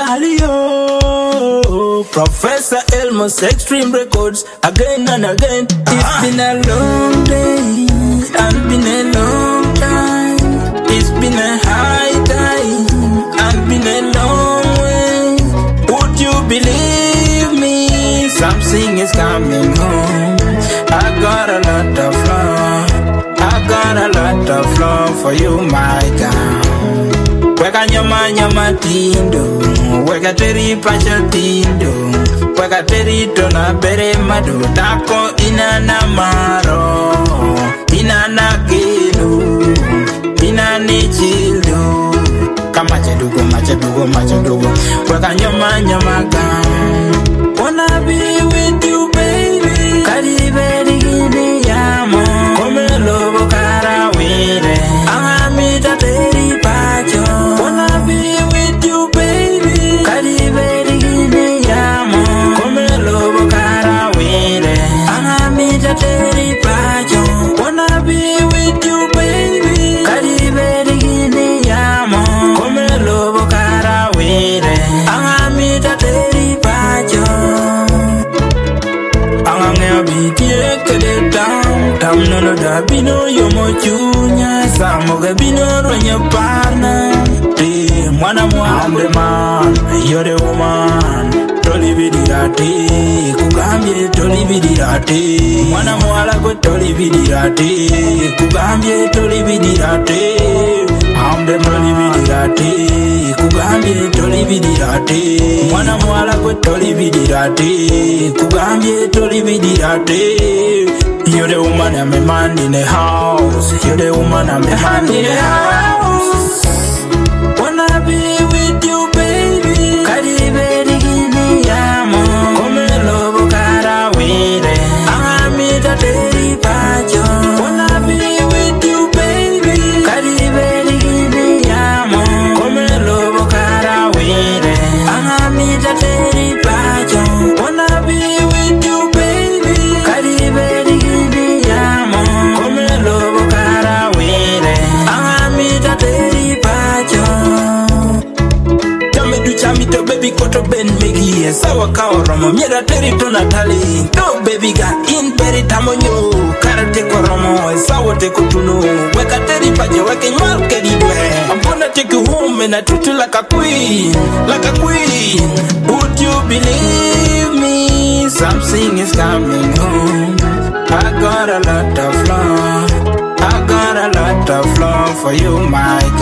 Galio, Professor Elmo's Extreme Records, again and again. It's been a long day, and been a long time. It's been a high time, and been a long way. Would you believe me? Something is coming home. I got a lot of love, I got a lot of love for you, my girl. Weka nyama tindo, weka teri pacha tindo, weka teri tona bere mado, tako inana maro, inana kilo, inani childo. Kamache dugo, weka nyama gang. Wanna be with you, baby. Karibe digini yamo, come lobo karawire. Amita teri pacho. Wanna be with you, baby. Karibe digini yamo, come lobo karawire. Amita teri pacho. Wanna be with you, baby. Karibe digini yamo, come lobo karawire. Amita teri pacho. Tam no da bino yo mo chunya samoga bino ronya parna te mwana mwambe man you're the woman toli vidirate kugambye toli vidirate mwana mwala go toli vidirate kugambye toli vidirate I'm the toli vidirate kugambye toli vidirate mwana mwala go toli vidirate kugambye toli vidirate. You're the woman and my man in the house. You're the woman and my man in the house. Wanna be with you, baby. Karibe digini yamo, come lobo karawire. Amita teri pacho. Wanna be with you, baby. Karibe digini yamo, come lobo karawire. Amita teri pacho. Wanna be with you, baby. Karibe Chamito baby koto ben megi sawa kaoromo miera teri tona tali no baby ga in peri tamonyo karate koromo sawa te kutuno weka teri paje weke nymal kedidwe ambona take you home and I treat you like a queen would you believe me something is coming home. I got a lot of love, I got a lot of love for you, my girl.